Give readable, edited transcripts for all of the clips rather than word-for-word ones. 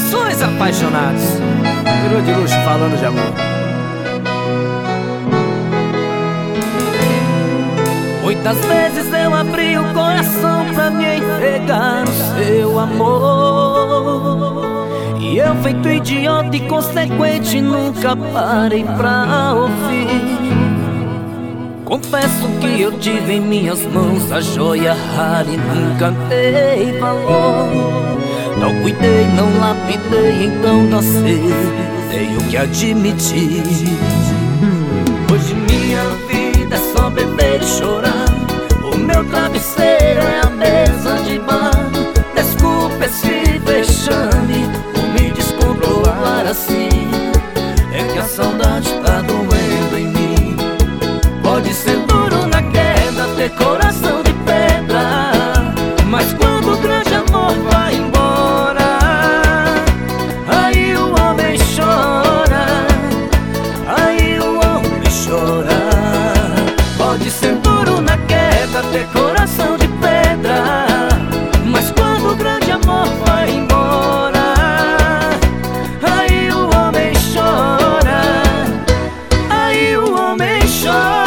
corações apaixonados. Virou de luxo falando de amor. Muitas vezes eu abri o coração pra me entregar no seu amor, e eu, feito idiota e consequente, nunca parei pra ouvir. Confesso que eu tive em minhas mãos a joia rara e nunca dei valor. Não cuidei, não lapidei, então dancei, tenho que admitir. Hoje minha vida é só beber e chorar. O meu travesseiro é a mesa de bar. Desculpa esse vexame por me descontrolar assim. É que a saudade tá doendo em mim. Pode ser duro na queda, ter coração de pedra, mas quando o grande amor vai embora, aí o homem chora, aí o homem chora. Pode ser duro na queda, ter coração de pedra, mas quando o grande amor vai embora, aí o homem chora, aí o homem chora.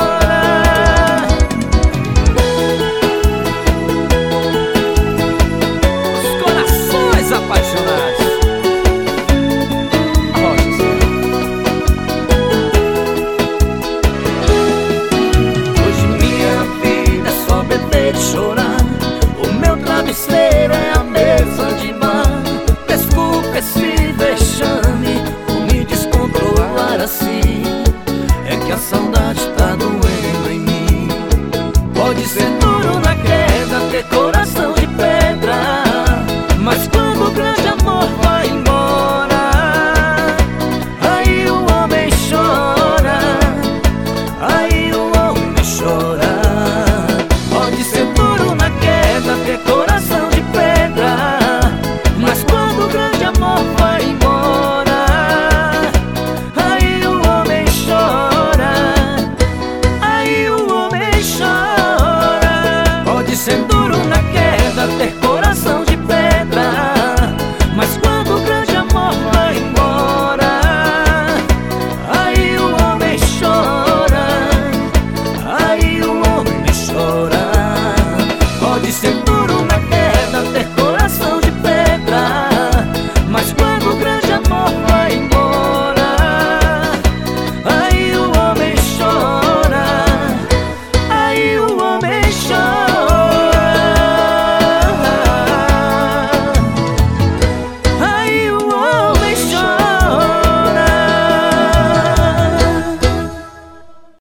Chorar, o meu travesseiro é a mesa de bar. Desculpa esse vexame por me descontrolar assim. É que a saudade tá doendo em mim. Pode ser duro na queda, ter